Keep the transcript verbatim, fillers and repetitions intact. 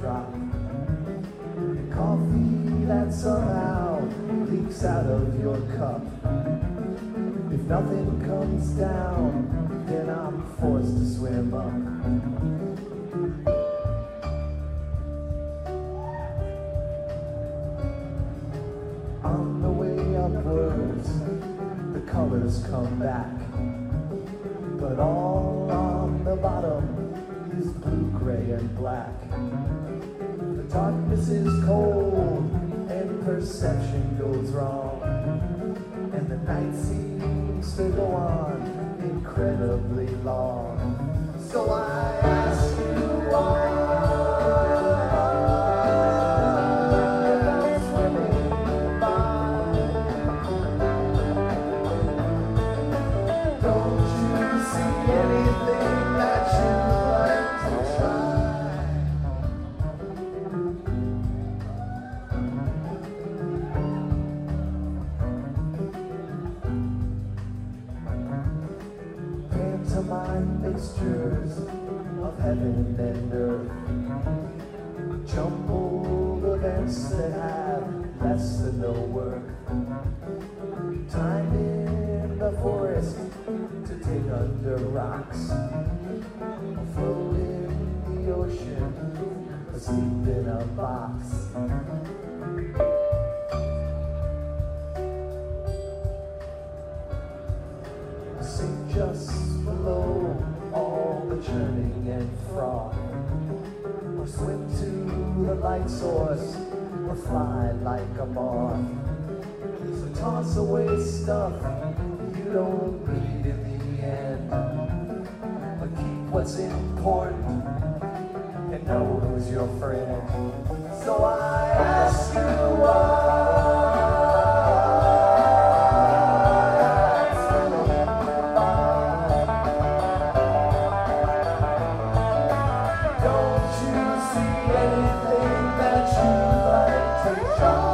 drop. Coffee that somehow leaks out of your cup. If nothing comes down, then I'm forced to swim up. On the way upwards, the colors come back, but all on the bottom is blue, gray, and black. The darkness is cold and perception goes wrong, and the night seems to go on incredibly long. So I ask you why I'm swimming by. Don't you see anything that you'd like to try? Pantomime mixtures of heaven and earth, jumbled events that have less than no worth. Time in the forest to take under rocks, afloat in the ocean, asleep in a box. Sink just below all the churning and froth, or swim to the light source, or fly like a moth. So toss away stuff you don't need in the end, but keep what's important and know who's your friend. So I ask you why. Don't you see anything that you'd like to try?